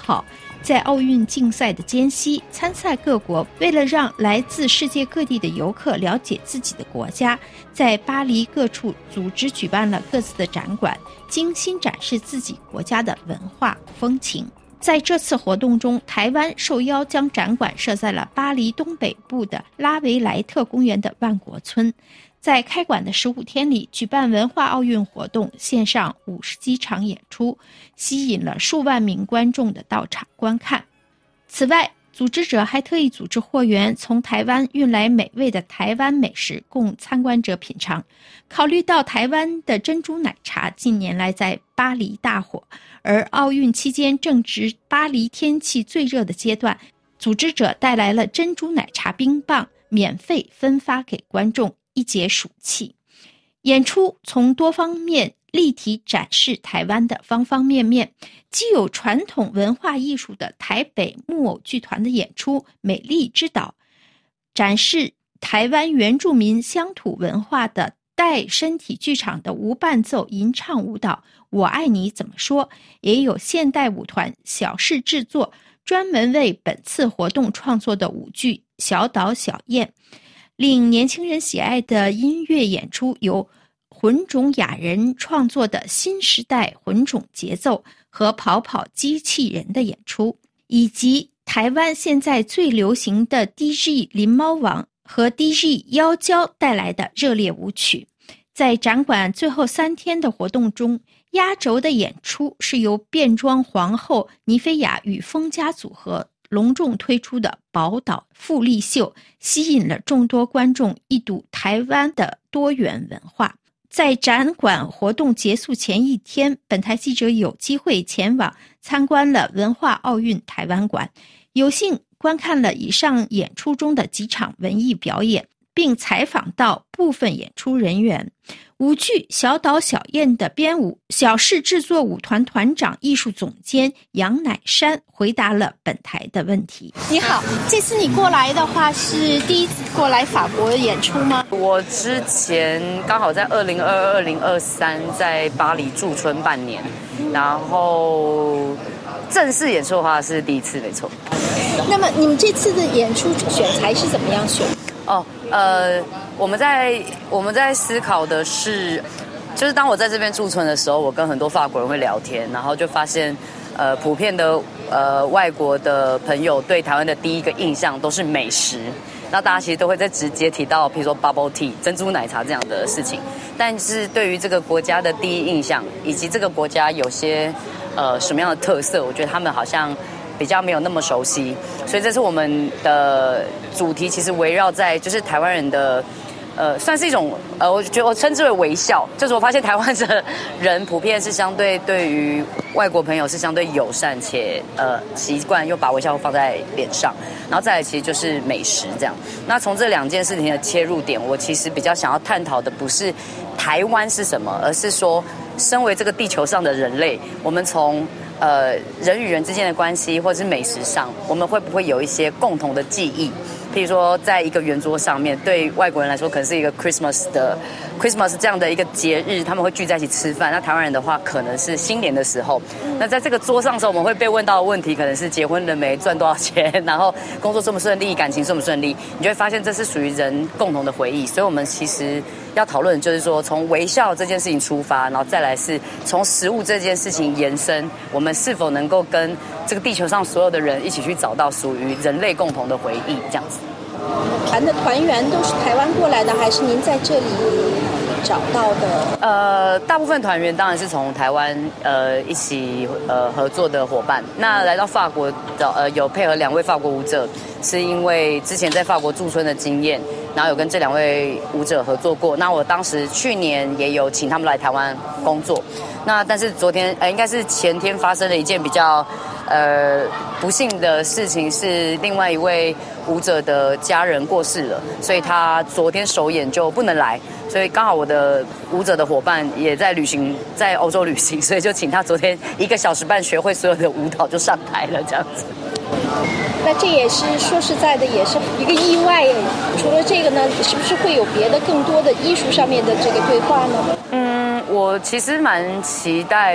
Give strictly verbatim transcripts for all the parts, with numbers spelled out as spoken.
号，在奥运竞赛的间隙，参赛各国为了让来自世界各地的游客了解自己的国家，在巴黎各处组织举办了各自的展馆，精心展示自己国家的文化风情。在这次活动中，台湾受邀将展馆设在了巴黎东北部的拉维莱特公园的万国村。在开馆的十五天里，举办文化奥运活动，线上五十几场演出，吸引了数万名观众的到场观看。此外，组织者还特意组织货源从台湾运来美味的台湾美食供参观者品尝。考虑到台湾的珍珠奶茶近年来在巴黎大火，而奥运期间正值巴黎天气最热的阶段，组织者带来了珍珠奶茶冰棒，免费分发给观众，一解暑气。演出从多方面立体展示台湾的方方面面，既有传统文化艺术的台北木偶剧团的演出《美丽之岛》，展示台湾原住民乡土文化的带身体剧场的无伴奏吟唱舞蹈《我爱你怎么说》，也有现代舞团小事制作专门为本次活动创作的舞剧《小岛小燕》。令年轻人喜爱的音乐演出由混种雅人创作的新时代混种节奏和跑跑机器人的演出，以及台湾现在最流行的 D J 林猫王和 D J 妖娇带来的热烈舞曲。在展馆最后三天的活动中，压轴的演出是由变装皇后尼菲亚与风家组合隆重推出的宝岛富丽秀，吸引了众多观众一睹台湾的多元文化。在展馆活动结束前一天，本台记者有机会前往参观了文化奥运台湾馆，有幸观看了以上演出中的几场文艺表演，并采访到部分演出人员。舞剧《小岛小燕》的编舞小事制作舞团团长、艺术总监杨乃山回答了本台的问题。你好，这次你过来的话是第一次过来法国演出吗？ 我之前刚好在二零二二、二零二三在巴黎驻村半年，然后正式演出的话是第一次，没错。 那么你们这次的演出选材是怎么样选？ 哦，呃，我们在我们在思考的是，就是当我在这边驻村的时候，我跟很多法国人会聊天，然后就发现，呃，普遍的呃外国的朋友对台湾的第一个印象都是美食，那大家其实都会在直接提到，比如说 bubble tea 珍珠奶茶这样的事情，但是对于这个国家的第一印象，以及这个国家有些呃什么样的特色，我觉得他们好像比较没有那么熟悉，所以这是我们的主题，其实围绕在就是台湾人的，呃，算是一种呃，我觉得我称之为微笑，就是我发现台湾的人普遍是相对对于外国朋友是相对友善且呃习惯又把微笑放在脸上，然后再来其实就是美食这样。那从这两件事情的切入点，我其实比较想要探讨的不是台湾是什么，而是说身为这个地球上的人类，我们从呃，人与人之间的关系，或者是美食上，我们会不会有一些共同的记忆？譬如说，在一个圆桌上面，对外国人来说，可能是一个 Christmas 的 Christmas 这样的一个节日，他们会聚在一起吃饭。那台湾人的话，可能是新年的时候。那在这个桌上的时候，我们会被问到的问题，可能是结婚了没，赚多少钱，然后工作顺不顺利，感情顺不顺利。你就会发现，这是属于人共同的回忆。所以，我们其实要讨论，就是说，从微笑这件事情出发，然后再来是从食物这件事情延伸，我们是否能够跟这个地球上所有的人一起去找到属于人类共同的回忆，这样子。 团的团员都是台湾过来的，还是您在这里找到的？ 呃，大部分团员当然是从台湾呃一起呃合作的伙伴。那来到法国的呃有配合两位法国舞者，是因为之前在法国驻村的经验，然后有跟这两位舞者合作过。那我当时去年也有请他们来台湾工作。那但是昨天呃应该是前天发生了一件比较呃不幸的事情，是另外一位舞者的家人过世了，所以他昨天首演就不能来，所以刚好我的舞者的伙伴也在旅行，在欧洲旅行，所以就请他昨天一个小时半学会所有的舞蹈就上台了，这样子。 那这也是说实在的，也是一个意外。除了这个呢，是不是会有别的更多的艺术上面的这个对话呢？ 嗯，我其实蛮期待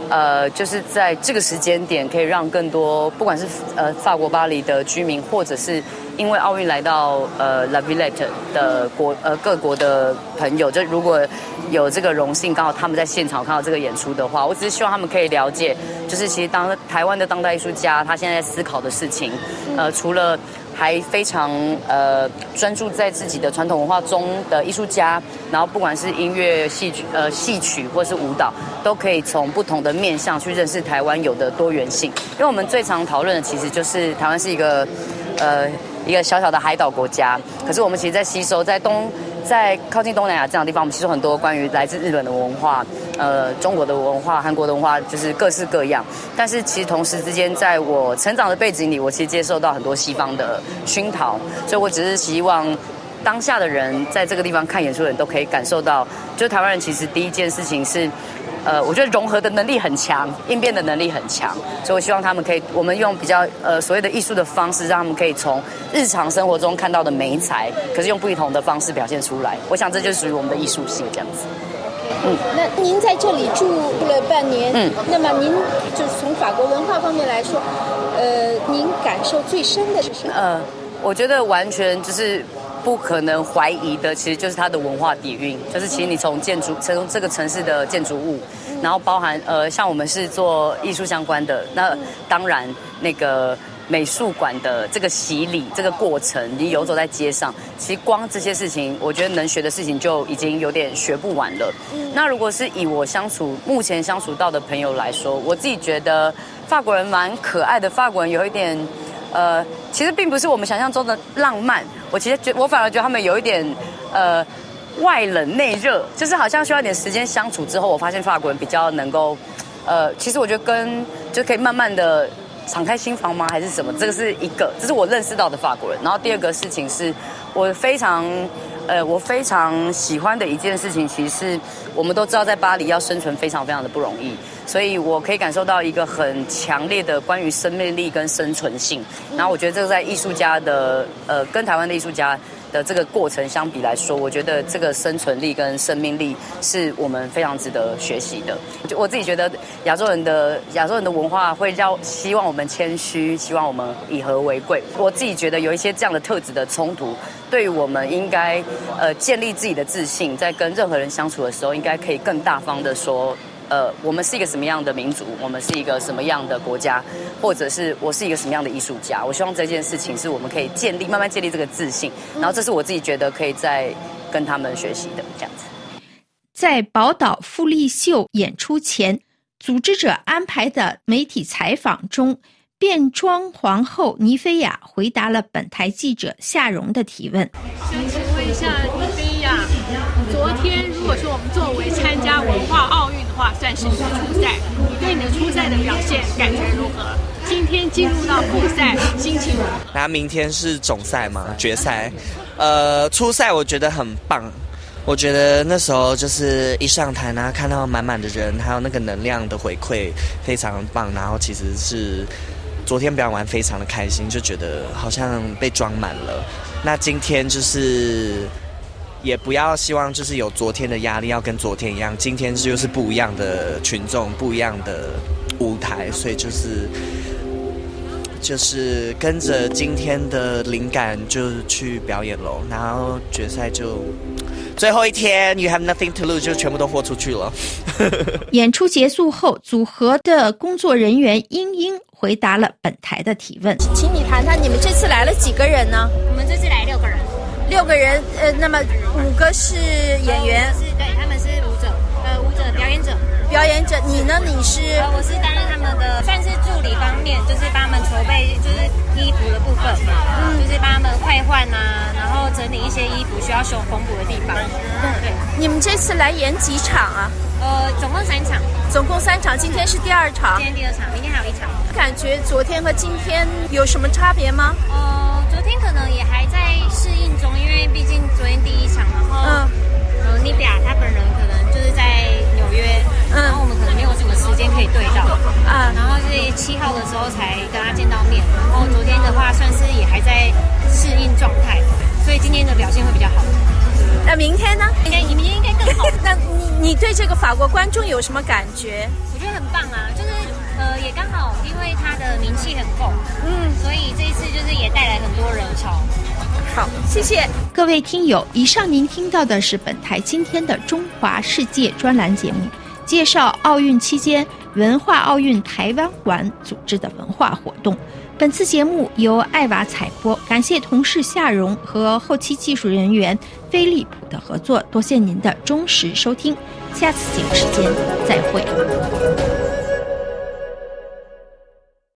呃，就是在这个时间点，可以让更多不管是呃法国巴黎的居民，或者是因为奥运来到呃 La Villette 的国呃各国的朋友，就如果有这个荣幸，刚好他们在现场看到这个演出的话，我只是希望他们可以了解，就是其实当台湾的当代艺术家他现在在思考的事情，呃，除了还非常呃专注在自己的传统文化中的艺术家，然后不管是音乐、戏剧、呃戏曲或是舞蹈，都可以从不同的面向去认识台湾有的多元性。因为我们最常讨论的其实就是台湾是一个呃一个小小的海岛国家，可是我们其实在吸收在东在靠近东南亚这样的地方，我们吸收很多关于来自日本的文化。呃，中国的文化、韩国的文化，就是各式各样。但是其实同时之间，在我成长的背景里，我其实接受到很多西方的熏陶，所以我只是希望当下的人在这个地方看演出的人都可以感受到，就是台湾人其实第一件事情是，呃，我觉得融合的能力很强，应变的能力很强，所以我希望他们可以，我们用比较呃所谓的艺术的方式，让他们可以从日常生活中看到的媒材，可是用不同的方式表现出来。我想这就是属于我们的艺术性这样子。 嗯，那您在这里住了半年，嗯，那么您就是从法国文化方面来说，呃，您感受最深的是什么？ 呃，我觉得完全就是不可能怀疑的，其实就是它的文化底蕴，就是其实你从建筑，从这个城市的建筑物，然后包含呃，像我们是做艺术相关的，那当然那个。美术馆的这个洗礼，这个过程，你游走在街上，其实光这些事情，我觉得能学的事情就已经有点学不完了。嗯、那如果是以我相处目前相处到的朋友来说，我自己觉得法国人蛮可爱的，法国人有一点，呃，其实并不是我们想象中的浪漫，我其实觉我反而觉得他们有一点，呃，外冷内热，就是好像需要一点时间相处之后，我发现法国人比较能够，呃，其实我觉得跟就可以慢慢的。敞开心房吗？还是什么？这个是一个，这是我认识到的法国人。然后第二个事情是，我非常，呃，我非常喜欢的一件事情，其实是我们都知道，在巴黎要生存非常非常的不容易，所以我可以感受到一个很强烈的关于生命力跟生存性。然后我觉得这个在艺术家的，呃，跟台湾的艺术家。的这个过程相比来说，我觉得这个生存力跟生命力是我们非常值得学习的。就我自己觉得，亚洲人的亚洲人的文化会让希望我们谦虚，希望我们以和为贵。我自己觉得有一些这样的特质的冲突，对于我们应该呃建立自己的自信，在跟任何人相处的时候，应该可以更大方的说。呃，我们是一个什么样的民族？我们是一个什么样的国家？或者是我是一个什么样的艺术家？我希望这件事情是我们可以建立、慢慢建立这个自信。然后，这是我自己觉得可以再跟他们学习的这样子。 在宝岛富丽秀演出前，组织者安排的媒体采访中，变装皇后妮菲亚回答了本台记者夏蓉的提问。 想请问一下妮菲亚，昨天如果说我们作为参加文化奥运的话，算是你的初赛，你对你的初赛的表现感觉如何？今天进入到复赛，心情如何？ 那明天是总赛嘛，决赛。呃，初赛我觉得很棒。我觉得那时候就是一上台呢，看到满满的人，还有那个能量的回馈，非常棒。然后其实是昨天表演完非常的开心，就觉得好像被装满了。那今天就是也不要希望就是有昨天的压力，要跟昨天一样。今天就是不一样的群众，不一样的舞台，所以就是就是跟着今天的灵感就去表演咯。然后决赛就最后一天 ，You have nothing to lose， 就全部都豁出去了。 演出结束后，组合的工作人员英英回答了本台的提问。 请你谈谈你们这次来了几个人呢？ 我们这次来六个人。 六个人，呃，那么五个是演员， 是对，他们是舞者，呃，舞者表演者。 表演者，你呢？你是？ 呃，我是担任他们的，算是助理方面，就是帮他们筹备，就是衣服的部分，嗯，就是帮他们快换啊，然后整理一些衣服需要修缝补的地方。嗯，对。 你们这次来演几场啊？ 呃，总共三场。 总共三场，今天是第二场。 今天第二场，明天还有一场。 感觉昨天和今天有什么差别吗？ 呃，昨天可能也还在适应中，因为毕竟昨天第一场，然后，嗯，呃，妮比亚她本人可能就是在纽约，嗯，然后我们可能没有什么时间可以对到，啊，然后是七号的时候才跟她见到面，然后昨天的话算是也还在适应状态，所以今天的表现会比较好。 呃， 那明天呢？ 应该明天应该更好。 那你你对这个法国观众有什么感觉？ 我觉得很棒啊，就是呃也刚好，因为它的名气很够，嗯，所以这一次就是也带来很多人潮。 好，谢谢各位听友。以上您听到的是本台今天的中华世界专栏节目，介绍奥运期间文化奥运台湾馆组织的文化活动。本次节目由艾娃采播，感谢同事夏蓉和后期技术人员飞利浦的合作，多谢您的忠实收听，下次节目时间再会。